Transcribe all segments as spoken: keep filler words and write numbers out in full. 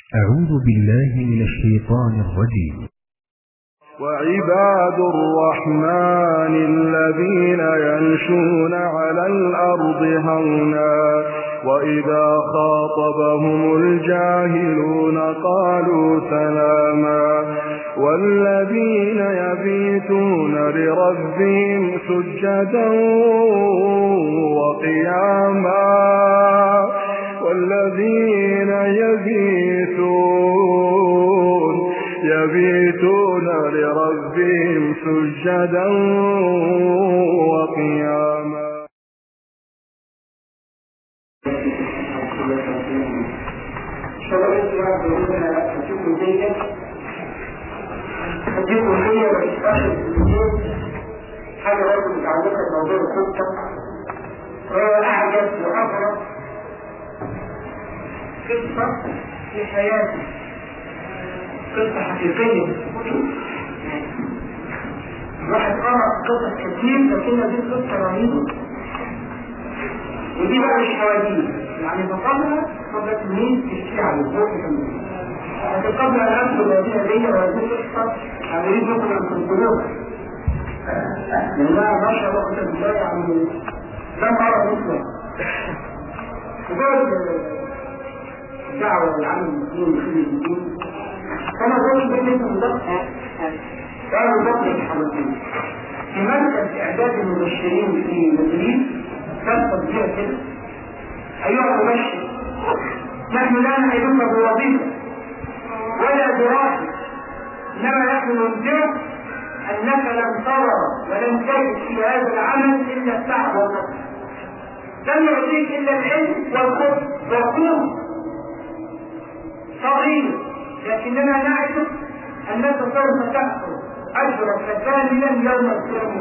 أعوذ بالله من الشيطان الرجيم. وعباد الرحمن الذين يمشون على الأرض هونا وإذا خاطبهم الجاهلون قالوا سلاما والذين يبيتون لربهم سجدا وقياما والذين يبيتون يبيتون لربهم سجدا وقياما. أديكم هي وإشتاق الدين حاجة برضه متعلقة بموضوع الخطة وهو أعجب وأغرب قصة في حياتي، قصة حقيقية. الواحد قرأ قصص كتير لكن دي قصة رهيبة، ودي بقى مش حواديت، يعني بطلها قبل مين تشتري على الزوء كمان. لكن قبل أن أدخل هذه الدنيا وهذه القصة أريد لكم أن تنقلوها، لأنها ما شاء الله كنت بالله يعني لم أرى مثله. وقال دعوة للعالم المسلمين وخير الدين كما قال بيت المضبط قالوا ضبط الحرمين في مركز إعداد المبشرين في مدريد. كان تطبيع كده: أيها المبشر، نحن لا نعيدك بوظيفة ولا دراسة، إنما نحن ننذرك أنك لم ترى ولم تجد في هذا العمل إلا التعب والنصر، لم يعطيك إلا العلم والخبز والقوم صغير، لكننا نعرف أنك سوف تأخذ أجرك كاملا يوم القيامة.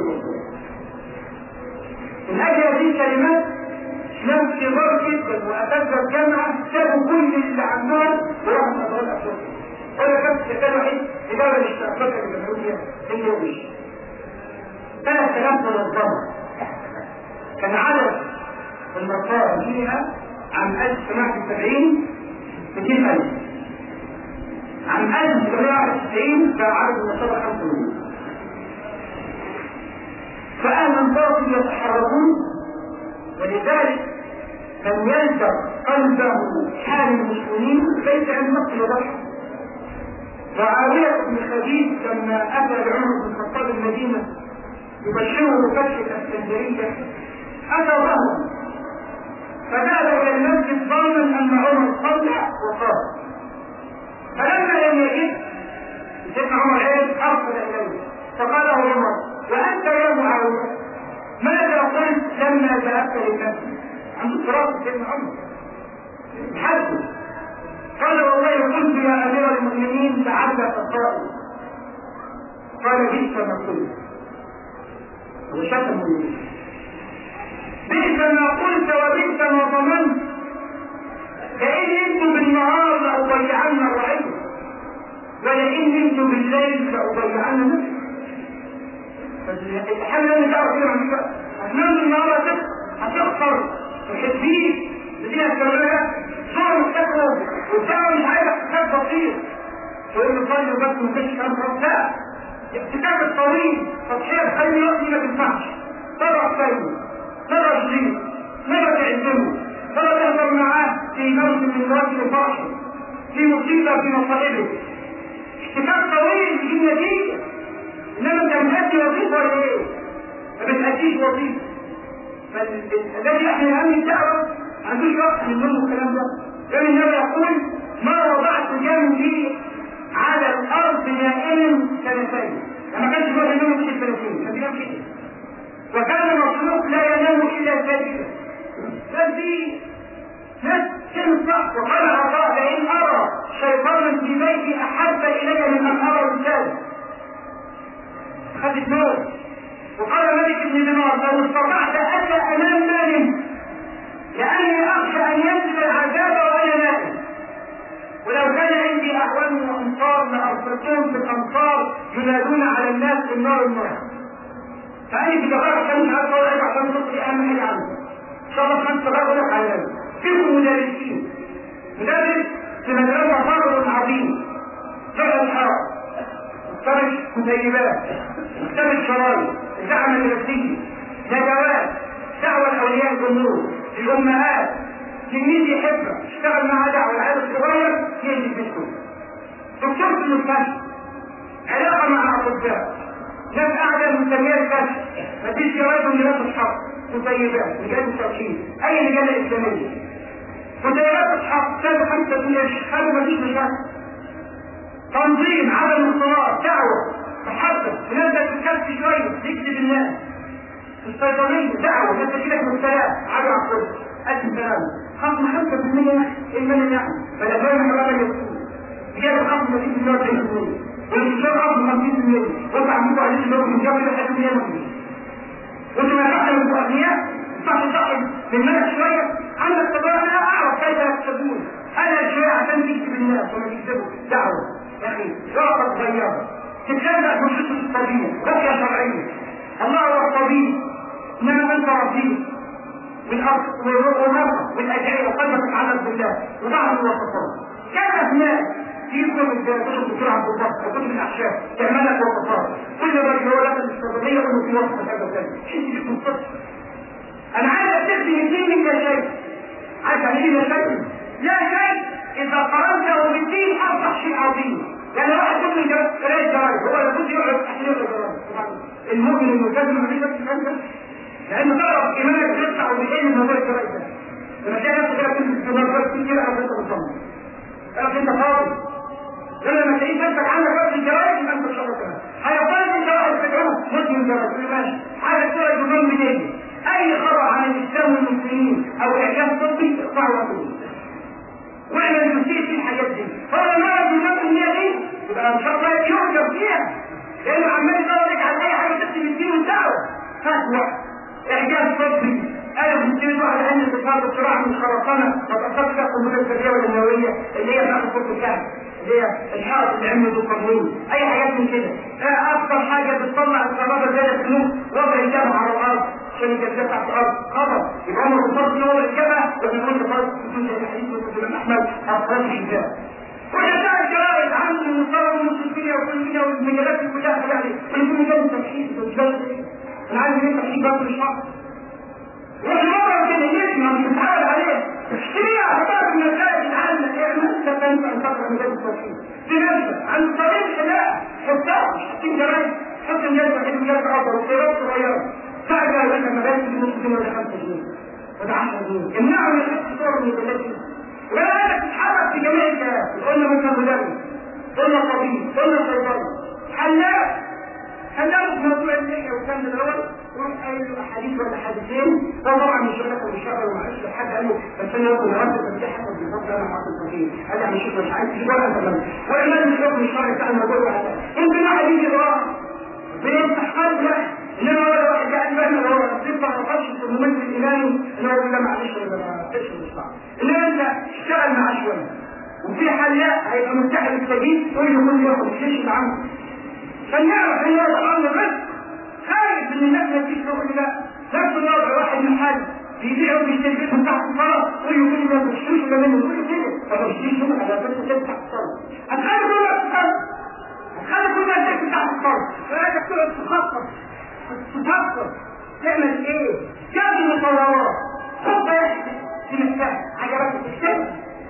من أجل هذه الكلمات ناس كبار جدا وأساتذة الجامعة سابوا كل اللي عندهم وراحوا أدوات أشهر. ولا كانت كتاب وحيد إدارة الاشتراكات الجمهورية في اليوميش ثلاث آلاف منظمة. كان عدد النصارى فيها عام ألف وتسعمائة وسبعين مئتين ألف، عام ألف وتسعمائة وواحد وتسعين كان عدد النصارى خمسة مليون. فأهل الباطل يتحركون، ولذلك من يلزم قلبه حال المسلمين ليس عند نقل وضحك. معاوية بن خديج لما أتى بعمر بن الخطاب المدينة يبشره بفتح الإسكندرية أتى ظهرا فذهب إلى المسجد ظانا أن عمر صلى وقام، فلما لم يجد سيدنا عمر عيد أرسل إليه فقال له عمر: وأنت يا معاوية ماذا قلت لما ذهبت للمسجد؟ عنده دراسة سيدنا عمر حدث. قال: والله قلت يا أمير المؤمنين لعلك قائل. قال: بئس ما قلت، وشتم مني. بئس ما قلت وبئس ما ظننت، فإن نمت بالنهار لأضيعن الرعية ولئن نمت بالليل لأضيعن نفسي. الحل اللي تعرف فيه عن كده هتنام بالنهار هتخسر وحديد بديها الكلمة صور مستقبل والدعوة مش عايزة احتكاك بسيط تقول له طيب بس مفيش كلام خلاص. لا، الاحتكاك الطويل تضحية بخلي وقتي ما تنفعش. مرة تسلم، مرة تجيب، مرة تعزمه، مرة تهضر معاه في موسم من مواسم الفرحة، في مصيبة في مصائبه. احتكاك طويل يجيب نتيجة. انما انت بتأدي وظيفة ولا ايه؟ ما بتأديش وظيفة. فالذي احنا اهم الدعوة عندوش وقت من ضمن الكلام ده. كان النبي يقول: ما وضعت جنبي على الارض نائما سنتين. لما كانش الواحد ينام في الثلاثين كان بينام كده، وكان مخلوق لا ينام الا ساجدا. فدي ناس تنصح. وقال عطاء: لئن ارى شيطانا في بيتي احب الي من ان ارى رساله. خدت نور. وقال ملك بن دينار: لو استطعت اتى امام مال لاني اخشى ان ينزل العذاب وانا نائم، ولو كان عندي اعوان وانصار لارسلتهم في الامصار ينادون على الناس بالنار النار. فاني في دقائق كان مش عارف اقول لك عشان نصلي اهم حاجه عنه. ان شاء الله خمس دقائق اقول لك على ذلك. فيكم مدرسين، مدرس في مدرسه فرق الحرام، مكتبة كتيبات، مكتبة شرايط، الدعم النفسي، ندوات، دعوة لأولياء الأمور، الأمهات، تلميذ يحبك، اشتغل معاه دعوة العيال الصغير يجي بيتكم. دكتور في المستشفى، علاقة مع أطباء، ناس قاعدة مسمية الكشف، مفيش جواز من ناس الحق، كتيبات، لجان التوحيد، أي لجان إسلامية. كتيبات الحق، كذا خمسة دقيقة، هذا مفيش مشاكل. تنظيم، عدم انصراف، دعوة، محبة، الناس تتكلم شوية، تكتب الناس. الصيدلية، دعوة، الناس تجيلك من السلام، عدو عقود، ألف سلام. خصم خمسة في المية المال يعني، فالأبواب الحرام يكون. جاب الخصم مفيش مليون في المية. والإنسان خصم خمسين في المية. وانت عمودوا عليه اللي هو من جاب إلى حد مية مية. وانت ما تحصل من الأغنياء، صح صاحب من ملك شوية، عندك طبعا لا أعرف كيف يكتبون. أنا شوية عشان تكتب الناس وما تكتبوا دعوة. يا أخي رغبة صغيرة تتكلم في الخصوص الطبيعي، رقية شرعية. الله هو الطبيب، إنما أنت رفيق والأرض والمرض والأجعية وقلبك تعلق بالله وبعض الوصفات. كانت ناس فيكم الدكتور الدكتور عبد الله وكتب الأحشاء تعمل لك وصفات، كل ما يقول لك الاستراتيجية إنه في وصفة كذا وكذا. شيء مش منطقي. أنا عايز أستخدم اثنين من شيء. عايز أعمل شيء؟ لا شيء إذا قرنته بالدين أصبح شيء عظيم. يعني واحد يقول لي قرايه جرايد، هو لابد يقعد تحليل الجرايد. المؤمن الملتزم ما فيش نفس الكلام، لأنه تعرف إيمانك بيطلع وبيقل من موضوع الجرايد ده. لما تلاقي نفسك كده تلبس الجرايد كتير أو أنت مطمن، تعرف أنت فاضي. لما تلاقيك نفسك عندك وقت الجرايد يبقى أنت إن شاء الله تمام. هيقول أنت واحد تدعوه مدمن جرايد، ماشي، حاجة تقرا جنون منين؟ أي خبر عن الإسلام والمسلمين أو إعجاز طبي اقطعه وأنت واعمل نسيت في الحاجات دي. هو المرض من نفس النية دي يبقى ان شاء الله يوجد فيها، لانه عمال يدورك على اي حاجه تكتب الدين والدعوه. فتوى اعجاز طبي، انا بنتكلم على ان اتصال الصراع من الخرسانه وتاثرت فيها القنبله الذريه والنوويه اللي هي بتاعت الطب الكامل، اللي هي الحائط اللي عمله القانون، اي حاجات من كده. اكثر حاجه بتطلع الكهرباء زي الفلوس وضع الجبهه على الارض عشان الجبهه تحت الارض خطر، يبقى هم الرصاص اللي وضع الجبهه وبيكون خلاص بدون الحديث والسلام احمد اطراف الحجاب. وجدنا الجرائد عن المصور والمسلميه وكل كده والمجالات كلها يعني كل مجال تمحيص والجلد. انا عايز ان تمحيص بس الشعب. والمرة كده يسمع بتتعامل عليه اشتريها حطها من المسائل العامة اعمل انت تنفع الفترة من جلد التوحيد في نفسك عن طريق الحلاء حطها مش حطين جرائد حط الجلد وحيد الجلد اكبر وصيرات صغيرة تعجل لك مبادئ بنص جنيه ولا خمسة جنيه ولا عشرة جنيه امنعوا من الحق صور من البلاد ولا هذا تتحرك في جميع الكلام. قلنا مثلا مدرس، قلنا طبيب، قلنا صيدلي، حلاق حلاق في موضوع اللحية وكان الاول وروح قايل له احاديث ولا حديثين. ده طبعا مش شغلك ومش شغل ومعلش حد قال له بس انا ياخد الرد بس دي حسب بالظبط انا معاك التوحيد. قال لي مش مش عايز تجيب ولا انت كمان ولا مش الحكم الشرعي بتاع الموضوع ولا يمكن واحد يجي وراه بيفتح قلب واحد انما ولا واحد قاعد فاهم اللي هو بيطلع ما قالش في الممثل الايماني اللي هو لا معلش ولا ما فيش مصلحه. انما انت اشتغل مع شويه وفي حلاق هيبقى متحد السبيل كل يوم ياخد الشيش عنه فنعرف ان هو طبعا الرزق خارج من الناس ما تجيش تقول لا نفس الوضع واحد من حد بيبيع وبيشتري بيتهم تحت الصلاه كل يوم ما تشتريش ولا منه كل كده طب اشتري شغل على بس كده تحت الصلاه هتخلي كل الناس تخلي هتخلي كل الناس تحت الصلاه فانت تقعد تخطط تفكر تعمل ايه؟ جاب مصورات خد في مكان عجبك تكتبها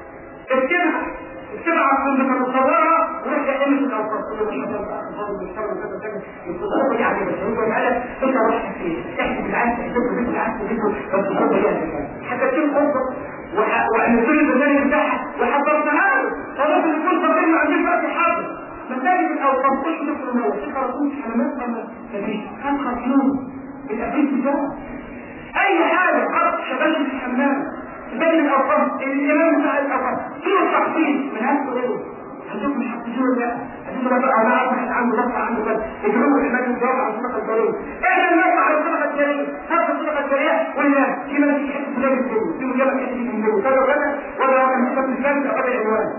اكتبها اكتبها على الكمبيوتر مصورها وروح تعمل في الاوقات كل ما شاء الله تفضل بالشر وكذا كذا الصوره دي عجبتك انت وقالك انت روح تحكي تحكي بالعكس تحكي بالعكس تحكي بس الصوره دي عجبتك حكيت خطه وعملت له البرنامج بتاعها وحضرتها له فممكن يكون فاضل له عندي وقت حاضر مساجد الاوقات مش مثل الموت في خرطوم حمامات ما فيش كان خرطوم الابريد بتاعه اي حاجه عرض شباب الحمام بين الاوقات الامام بتاع الاوقات فيه تحصيل من هذا الغير عندكم محفزون لا عندكم بقى انا واحد عنده ضغط عنده كذا يجروا الحمام الجواب على الصدقه الجاريه احنا نرفع على الصدقه الجاريه هذا الصدقه الجاريه ولا في ملك يحس بلاد الدنيا في مجال يحس بالدنيا كذا وكذا ولا واحد محتاج الكلام او العنوان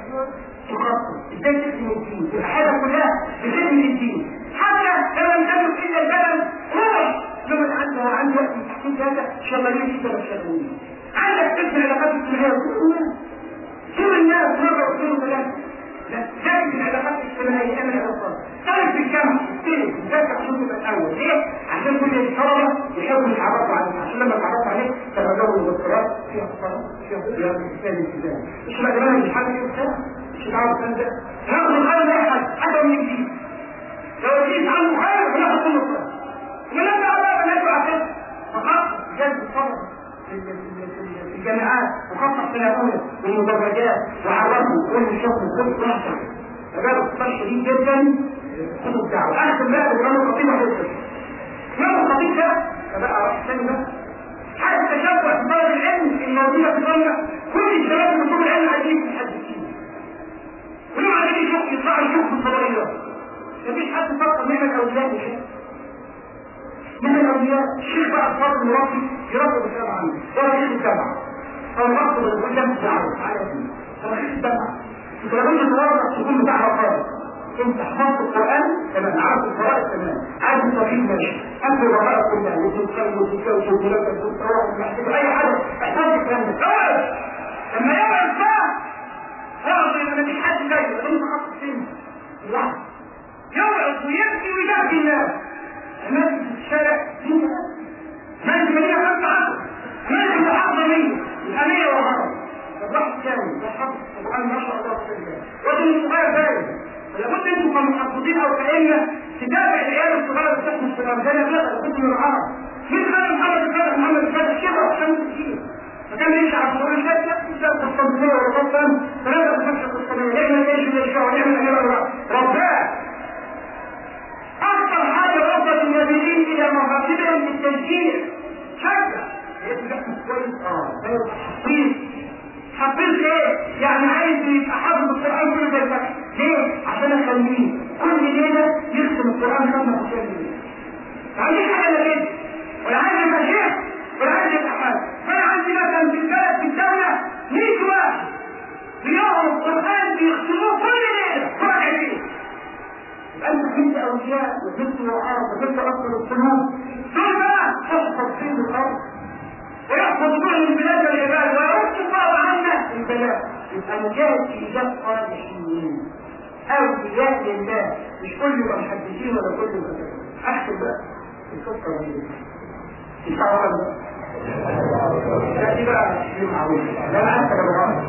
تخطط ازاي تخدم الدين الحاجه كلها بخدمه الدين حتى لو لم تكن الا البلد روح لما عنده عنده وقت تحكيم هذا شغالين في ثلاث شغالين عندك اسم العلاقات الاجتماعيه كل الناس كل الناس مره واثنين وثلاثه لا زائد العلاقات عشان كل الطلبه يحاولوا يتعرفوا عليه، عشان لما يتعرفوا عليه تبادلوا المذكرات فيها اخطاء فيها فيها استفاده التزام. مش بقى كمان مش حاجه كده مش هتعرف تنزل ناخد الخير احد حتى من جديد. لو جيت عنه خير بناخد كل الخير. ولما بقى بنادوا عشان فقط جذب الطلبه في الجامعات وخاصه في الاولى والمدرجات وعرفوا كل شخص كل لحظه. فده اختصار شديد جدا خطوط الدعوه. اخر بقى الامام الخطيب وحده. الامام الخطيب ده فبقى ثاني بقى حتى تشبع طالب العلم الموجوده في الدنيا كل الشباب اللي طول العلم عايزين يتحدثين. ولو عايزين يشوف يطلعوا يشوفوا الفضائيات. مفيش حد فكر منك اولاد وشيء. من الاولياء الشيخ بقى الفاضل المربي يربي بالكلام عنه ولا شيخ الجامعه. او الرقم اللي قدام الدعوه على يديه. هو شيخ الجامعه. انت لو انت تواضع تكون بتاع رقابه. انت حفظت القران تمام عارف القراءه تمام عارف التوحيد ماشي انت الرقائق كلها وتتكلم وتتكلم وتتكلم وتتكلم اي حاجه احفظ الكلام ده. لما يبقى بقى اعرف ان مفيش حد زيه انت حاطط سن لوحدك يوعظ ويبكي ويبكي الناس. الناس في الشارع دي ماشي مدينه خمسه عشر ماشي محافظه مية الاميه والهرم الواحد ثاني وحفظ القران ما شاء الله بسم الله وادي الصغير ثاني. لابد انتم كمحافظين او كائنه تتابع العيال الصغيره اللي بتحمل في الارجله كده لابد من العرب. مين خلى محمد الفاتح محمد الفاتح كده عشان كتير فكان يمشي على الصغير شاشه يسال القسطنطينيه ولا قسطن ثلاثه بخمسه القسطنطينيه نعمل ايش اللي يشاء ونعمل اميره رباه. اكثر حاجه وصلت النبيين الى مراتبهم في التشجيع شجع يبقى كويس اه حفيظ حفيظ ايه؟ يعني عايز يبقى حافظ القران كله زي الفتح. ليه؟ عشان اخليه كل ليله يختم القران ختمه متكامله. ما عنديش حاجه الا كده ولا عايز يبقى شيخ ولا عايز يبقى حاجه. فانا عندي مثلا في البلد في الدوله مية واحد بيقروا القران بيختموه كل ليله فرع عليه. يبقى انت جبت اولياء وجبت وعاء وجبت اصل القلوب ثم تحفظ فيه الارض ويحفظ كل البلاد والعباد ويرد الله عنا البلاء. يبقى مجاهد في ايجاد صالحين اولياء لله مش كل يبقى محدثين ولا كل يبقى احسن بقى القصه دي الصعبه بقى دي بقى شيء معروف. ده انا عارفه بالغلط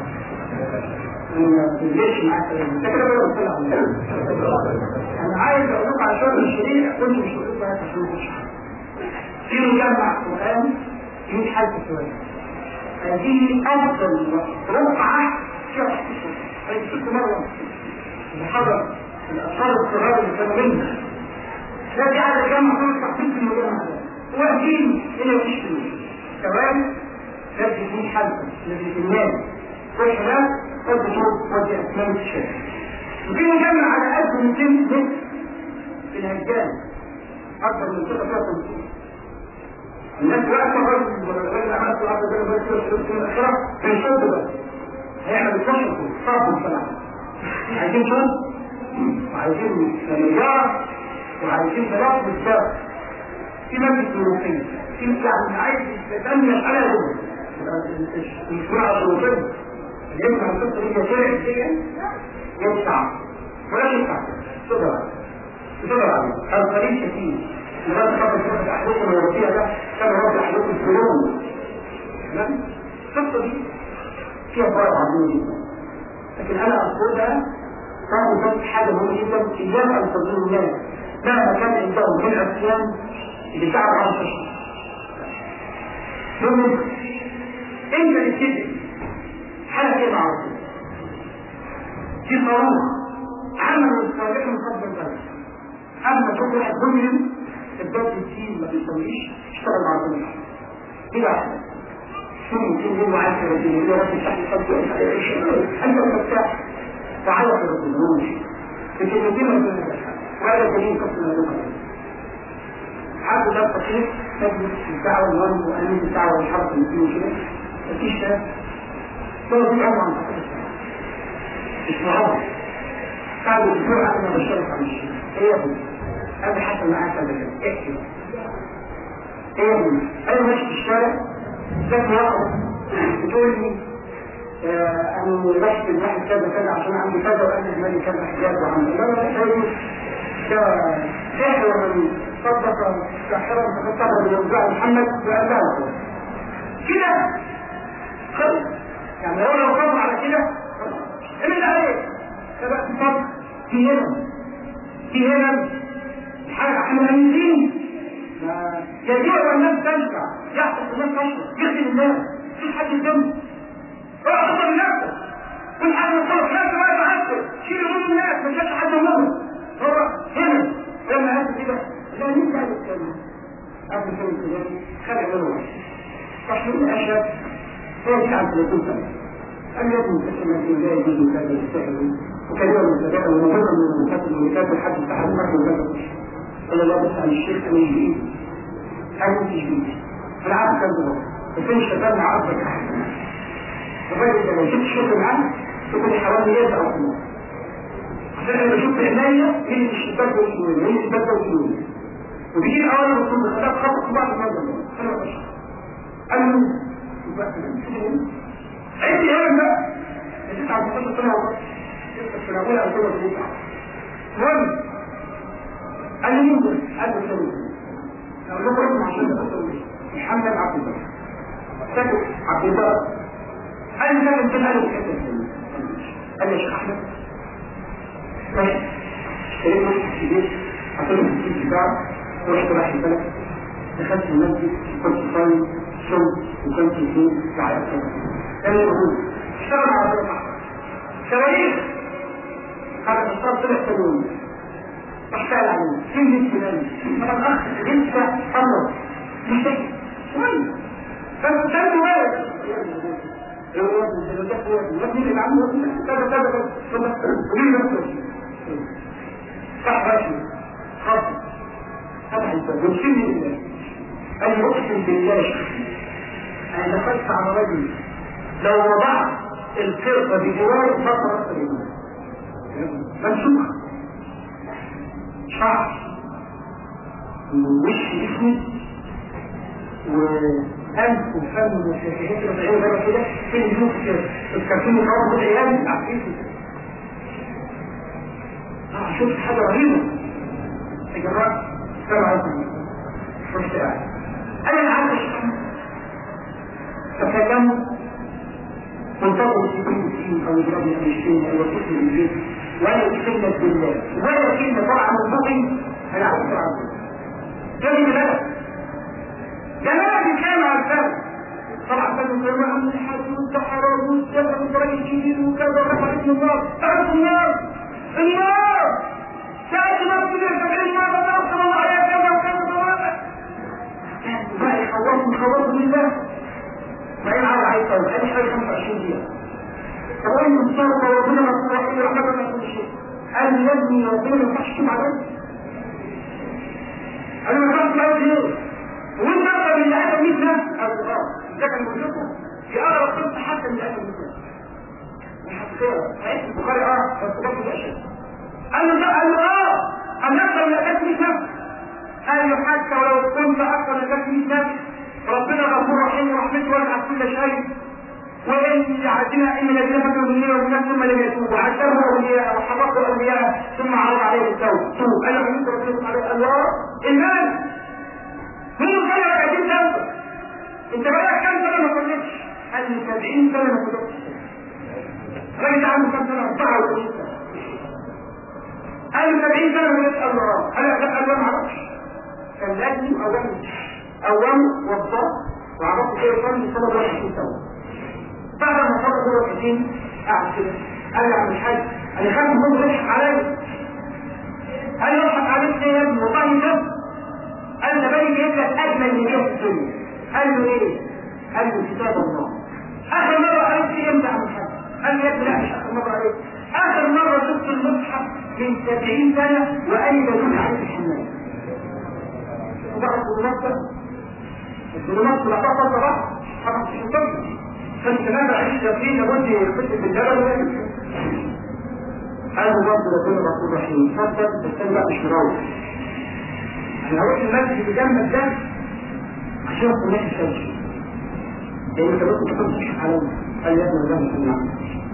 ليش معاك انت كده بقى قلت لها انا عايز اقول لكم على شغل الشريعه كنت مش هقول لها تشوفوا في مجمع قران في حاجه شويه هذه افضل رقعه شوف هي ست مره محاضره الاطفال الصغار اللي كانوا منا ده دي على الجامعه كل تخطيط في المجمع ده واقفين هنا مفيش فلوس كمان لازم يكون حلقه لازم يكون ناس والشباب قد تشوف ودي أسلام الشارع. وفي مجمع على ألف ومئتين متر في الهجان أكبر من كده فيها خمسين. الناس واقفة الرجل والرجل عملت الأرض ده بس كده في الآخرة هيشد بقى هيعمل الكشف صعب الصلاة. عايزين شد وعايزين نجارة وعايزين بلاط بالسابق في مجلس المنوفية في يعني عايز يتأمل على هو المشروع الشروطين ينفع القصة دي كثيرة كثيرة ينفع ولا ينفع تقدر تقدر عليه هذا قليل كثير لغاية خطر شوف الأحداث الوراثية ده كان رد أحداث الفلون تمام القصة دي فيها فرق عظيم جدا لكن أنا أقولها صار بس حاجة مهمة جدا إياك أن تظن الناس مهما كان عندهم من عصيان اللي تعب عن الشيء ثم انت تبتدي حالة ايه معروفة في صاروخ عملوا الصواريخ من قبل البلد اما تشوف واحد مجرم البلد الدين ما بيسويش اشتغل مع البلد كده احسن شو ممكن يقولوا عايز رجل يقول رب تحت الصوت انت مفتاح وعلى الرجل لكن يجينا البلد وهذا دليل قصة الرجل حاجة ده التقييم تجلس الدعوة المهم وأمين الدعوة والحرب المسلمين كده مفيش ده ده دي عمر عن تقييم السنة مش معروف قالوا اسبوع قبل ما بشرف عن الشيء ايه يا ابني هذا حصل معاك هذا الشيء احكي ايه يا ابني انا ماشي في الشارع جت واحد بتقول لي انا رحت الواحد كذا كذا عشان عندي كذا وقال لي مالي كذا حجاب وعندي لا لا لا ده ايه ولا صدق ساحرا فقد بيوزع محمد وأتاه كده خلص. يعني لو لو قضوا على كده ايه اللي عليك؟ تبقى تصدق في هنا في هنا حاجة احنا مهندين يجوع والناس تنفع يحفظ الناس تنفع يخدم الناس مفيش حد يهتم روح اخطر نفسك كل حاجة مصطلح نفسك بقى تعبت شيل هموم الناس ما شافش حد همومه هو هنا لما هاتوا كده لا مين قاعد يتكلم قبل كده كده خلق منه تحليل الاشياء هو دي عن ثلاثين سنة أن يكون تسمى في الله يجوز من هذا السحر وكلمة من الزكاة ومجرد من المكاتب والمكاتب لحد السحر مرة المكاتب قال الله بس عن الشيخ أنا يجيب أنا تجيب أنا عارف كم دولار وفين الشباب مع أفضل أحد الراجل ده لو شفت الشغل معاه تكون حرام يرجع أو كمان عشان أنا بشوف عناية من الشباب والسنون من الشباب والسنون وبيجي الأولا والسنون بخلاف خطأ بعض المنظر أنا ما بشوف قال له عندي هنا بقى يجيس على المحطة السنة وقت يفتح في الأولى أو كده بيجيس المهم قال لي مين ده؟ قال له سنة لو لكم اسم عشان تأثر محمد عبد الله ساكت عبد الله قال لي ساكت كده قال له بكتب السنة قال لي يا شيخ أحمد ماشي اشتريت مصر في البيت حطيت في السيت بتاعه ورحت رايح البلد دخلت المسجد كنت صايم شمس وكنت في البيت بعد الصلاة كان يقول اشتغل على الصلاة شواريخ هذا الصلاة طلع سنون اشتغل عليه كل الكلام طبعا اخ لسه الله مش شيء شوية كان كان ولد يبني اللي عنده كذا كذا كذا وليه نفسه صح راشي خاطر فتح الباب وشيل الله قال لي اقسم بالله انا دخلت على رجل لو وضعت الفرقة بجوار فترة قريبة منسوخ شعر ووش اسمه وأنف وفم وشهيات ربعين مرة كده في الجوف كده الكرتون الأرض العيال عفيفي اه شفت حاجة رهيبة يا جماعة السلام عليكم رحت قاعد أنا اللي عارف الشيخ تكلموا منتظر السبيل فيه أو يضربني أو يشتري أو يكتب البيت ولا كلمة بالله ولا كلمة طبعا منتظر أنا عارف طبعا كلمة بلد جمال كان على الفرق طبعا كانوا يقولوا عن الحاج والسحرة والسحرة والدرجة الجديد وكذا ورفع اسم النار تعرف النار النار ساعة ما تقول سبعين مرة توصل الله عليها كذا وكذا وكذا بقى يخوفوا يخوفوا بالله ما يلعب على الطاولة هذه حوالي خمسة وعشرين دقيقة طبعا المصطلح وربنا مصطلح رحمه رحمه ما يكون شيء قال لي يبني ربنا ما ينفعش تشوف عليه قال له ما ينفعش تشوف ليه؟ وانت اقرب من ادم مثله قال له اه ده كان بيقول لكم في اقرب قصه حتى من ادم مثله وحقيقه صحيح البخاري اه بس برضه ده شيء قال له قال له اه قال اكثر من ادم مثله قال له حتى ولو كنت اكثر من ادم مثله ربنا غفور رحيم ورحمته واسعت كل شيء وان عدنا ان الذين فكروا بالله والناس ثم لم يتوبوا عذبوا اولياء وحرقوا اولياء ثم عرض عليهم التوبه توب قال له انت ربنا عليه الله ايمان مين قال لك عايزين توبه انت بقالك كام سنه ما صليتش قال لي سبعين سنه ما صليتش الراجل ده عنده كام سنه أربعة وعشرين سنه قال لي سبعين سنه ما صليتش الله قال لي قال له ما اعرفش كان لازم اولا اولا وضبط وعرفت كيف يصلي سنه واحد وعشرين سنه بعد ما صلى دور الحسين قاعد كده قال لي عم الحاج انا خايف من يضحك عليا قال لي يضحك عليك ليه يا ابني والله كده قال له بالي جايب لك اجمل من ايه في الدنيا قال له ايه؟ قال له كتاب الله اخر مره قريت فيه امتى عم الحاج قال لي يا ابني لا مش اخر مره قريت اخر مره شفت المصحف من سبعين سنه وانا بدون عليه الحمام وبعد المصحف الظلمات لا تقطع صباح حرام في الشمس فانت ماذا عيش يقين لابد يخش بالجبل ولا يمكن قال له برضه ربنا غفور رحيم صدق بس انا بقى مش مروح انا هروح المسجد اللي جنبك ده عشان اكون ماشي شمس لان انت بس تحط تشوف عليا قال لي يا ابني ده مش المعنى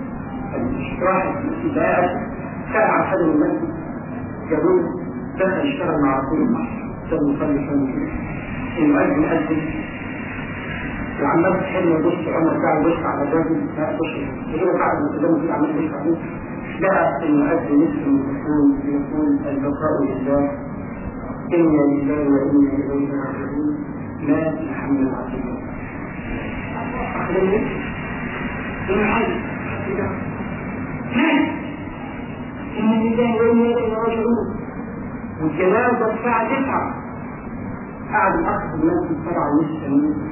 راح بقى سال عن خادم المسجد جابوه دخل اشتغل مع رسول الله المصلي كان المؤذن يؤذن وعمال تحل يبص عمر بتاعه يبص على الراجل لا يبص يجيبه بعد ما قدامه كده عمال يبص عليه لا المؤذن اسمه يقول يقول البقاء لله إنا لله وإنا إليه راجعون مات محمد عبد الله أخبرني إن حاجة كده مات إنا لله وإنا إليه راجعون والجنازة الساعة تسعة قاعد الأخ الناس السبعة ونص ثمانين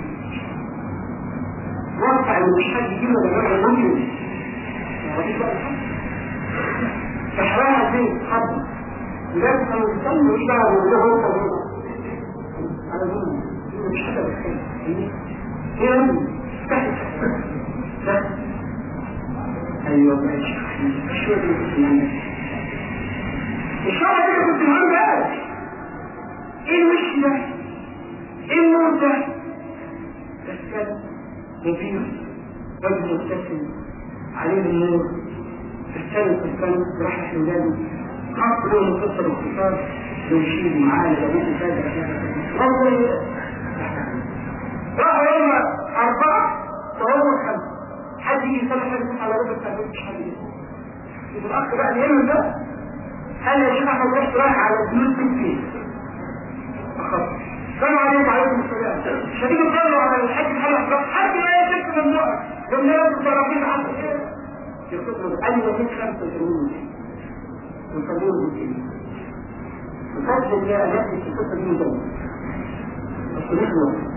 واقع إن مش حد يجيبه ولا يروح المنزل مفيش بقى الحد فحراها البيت حد ولاد كانوا يستنوا مش دعوة ويقولوا هو طبيعي على مين؟ مش حاجة بتخيل ايه يا ابني؟ ده ايوه ماشي شو اللي كنت معنا الشعر كده كنت معنا بقى ايه الوش ده؟ ايه النور ده؟ بس كده مبين وجه مبتسم عليه النور الثاني الثاني راح حمداني خط له مقصر الاختصار ويشيل معاه لابوه كذا كذا راحوا يوم أربعة وهو خمسة حد يجي يصلي حاجة يصح على ربع التعبير مش حد يجي يبقى الأخ بقى اليمن ده قال يا شيخ أحمد رحت رايح على فلوس ستين أخذ السلام عليكم وعليكم السلام شديد الضرر على الحاج محمد حد ما يشك من نوع لما يجب الضرابين عنه يخطبوا قال لي وفيت خمسة وثمانين ونصليهم بالكلمة وفضل الله نفسي في القصة دي مدونة بس نحن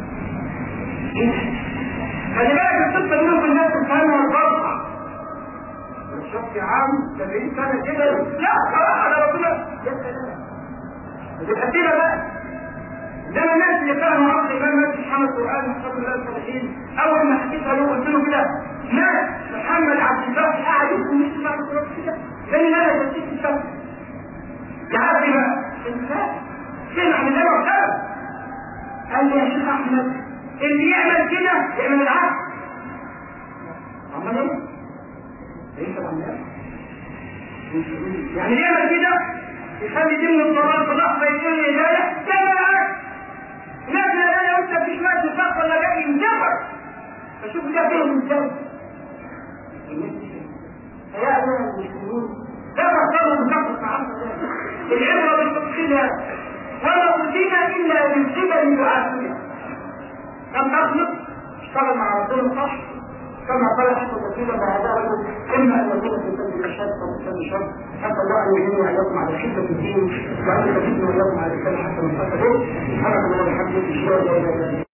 خلي بالك القصة دي في الناس الفهمة والبرقع الشخص عام سبعين سنة كده لا صراحة أنا بقول لك يا سلام هتبقى بقى ده الناس اللي فهموا عقد الإمام مالك محمد القرآن محمد الله الصالحين أول ما حكيتها له قلت له كده ناس محمد عبد الباقي قاعد يكون مش بعد الصلاة كده زي ما أنا جسيت السبب تعالي بقى الإنسان سمع من الله وخلق قال لي يا شيخ أحمد اللي يعمل كده يعمل العكس عمال ايه؟ ليس العمال يعني يعمل كده يخلي دي من الضرار في لحظة يكون الهداية تعمل العكس نازل الهداية وانت في شوية الفرق ولا جاي ينجبر فشوف ده فيهم ازاي فيا أبناء المسلمون لا تحصلوا بكفر معامل العبرة بالتفصيل ولا قلتنا إلا من قبل دعاتنا لم تخلق اشتغل مع ربنا صح كما قال حتى تقريبا مع هذا اما ان يكون في سبيل الشر او في سبيل الشر حتى الله ان يهدي واياكم على خدمه الدين وان يهدي واياكم على رساله حتى من حتى سبحانك اللهم وبحمدك اشهد ان لا اله الا انت